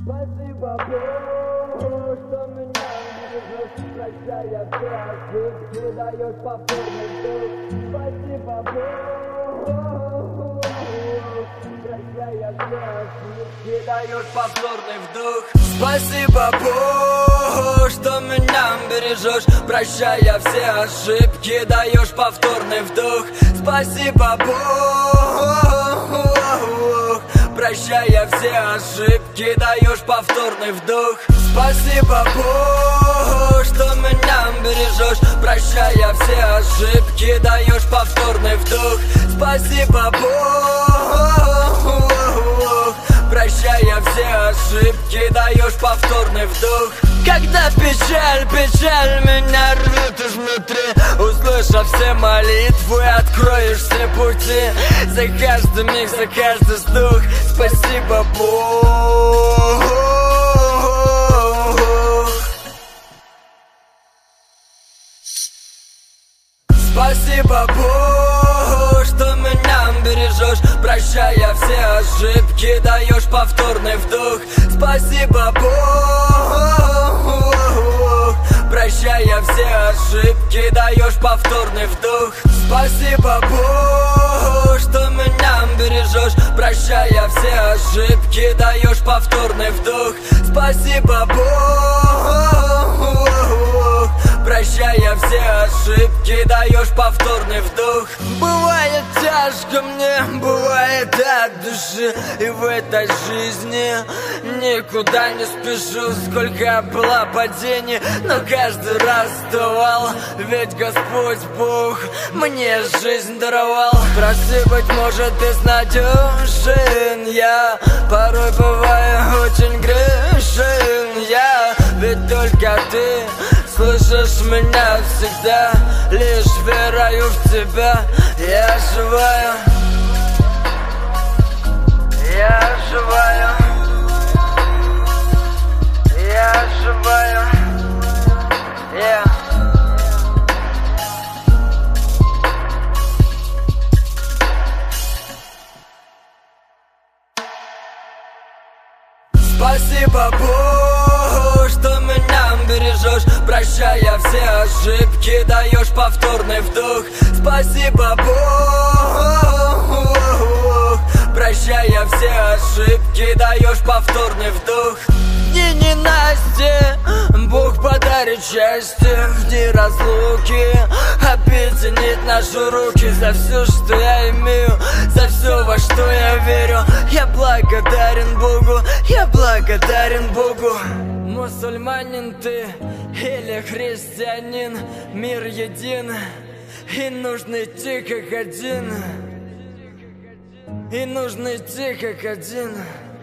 Спасибо Богу, что меня бережешь, прощая все ошибки, даешь повторный вдох. Спасибо Богу, прощая все ошибки, даешь повторный вдох. Спасибо Богу, что меня бережешь, прощая все ошибки, даешь повторный вдох. Спасибо Богу, прощая все ошибки, даешь повторный вдох. Спасибо Богу, что меня бережешь, прощая все ошибки, даешь повторный вдох. Спасибо Богу, прощая все ошибки, даешь повторный вдох. Когда печаль меня рвет изнутри, услышав все молитвы, откроешь все пути. За каждый миг, за каждый вздох, спасибо Богу. Спасибо Богу, что меня бережешь, прощая все ошибки, даешь повторный вдох. Спасибо Богу, прощая все ошибки, даешь повторный вдох. Спасибо Богу, что меня бережешь, прощая все ошибки, даешь повторный вдох. Спасибо Богу, прощая все ошибки, даешь повторный вдох. Бывает тяжко мне, бывает от души, и в этой жизни никуда не спешу. Сколько было падений, но каждый раз вставал, ведь Господь Бог мне жизнь даровал. Прости, быть может, безнадежен я, порой бываю очень грешен я, ведь только ты слышишь меня всегда, лишь верою в тебя я оживаю. Я оживаю. Я оживаю. Yeah. Спасибо Богу, что меня бережешь, прощая все ошибки, даешь повторный вдох. Спасибо Богу, прощая все ошибки, даешь повторный вдох. В дни ненастья Бог подарит счастье, в дни разлуки объединит наши руки. За все, что я имею, за все, во что я верю, я благодарен Богу, я благодарен Богу. Мусульманин ты или христианин, мир един, и нужно идти как один, и нужно идти как один.